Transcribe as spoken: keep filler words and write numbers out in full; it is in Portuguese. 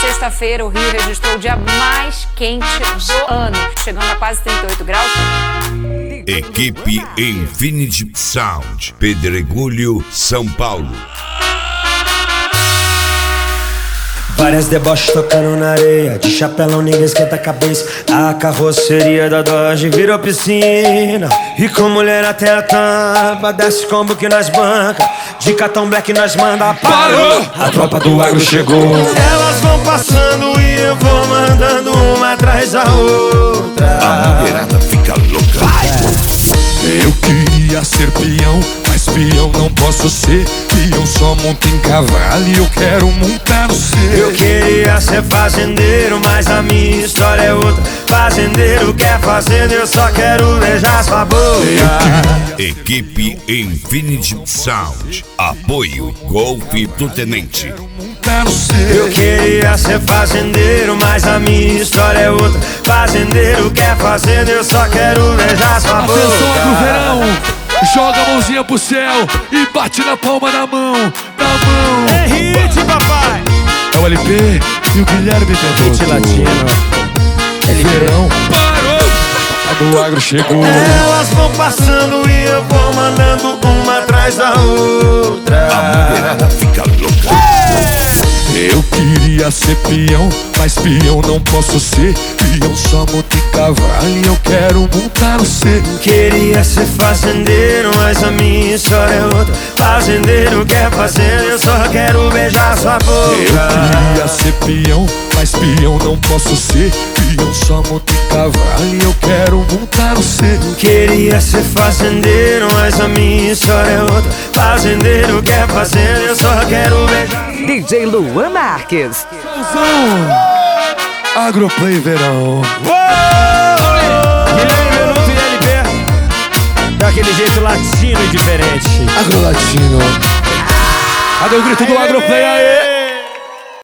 sexta-feira, o Rio registrou o dia mais quente do ano, chegando a quase trinta e oito graus. Equipe Infinity Sound, Pedregulho, São Paulo. Várias deboches tocando na areia, de chapelão ninguém esquenta a cabeça. A carroceria da Dodge virou piscina, e com mulher até a tampa, desce combo que nós banca, de cartão black nós manda. Parou! A tropa do agro chegou. Elas vão passando e eu vou mandando uma atrás da outra. A mulherada fica louca. Vai! Eu queria ser peão, mas peão não posso ser. Peão só monta em cavalo e eu quero montar no seu. Eu queria ser fazendeiro, mas a minha história é outra. Fazendeiro quer fazenda, eu só quero beijar sua boca. Equipe Infinity Sound, apoio Golfe do Tenente. Eu queria ser fazendeiro, mas a minha história é outra. Fazendeiro quer fazenda, eu só quero beijar sua boca. Atenção pro verão, joga a mãozinha pro céu e bate na palma da mão, da mão. É hit, papai! É o L P e o Guilherme Pedroso. Hit latino. Verão parou, a do agro chegou. Elas vão passando e eu vou mandando uma atrás da outra. A mulherada fica louca. Eu queria ser peão, mas peão não posso ser. Peão só monta em cavalo e eu quero montar no C. Queria ser fazendeiro, mas a minha história é outra. Fazendeiro quer fazenda, eu só quero beijar sua boca. Eu queria ser peão, mas peão não posso ser. Peão só monta em cavalo e eu quero montar no C. Queria ser fazendeiro, mas a minha história é outra. Fazendeiro quer fazenda, eu só quero beijar. D J Luan Marques. Agroplay Verão. Guilherme Benuto e L P, daquele jeito latino e diferente. Agro Latino. Cadê o grito do Agroplay aí?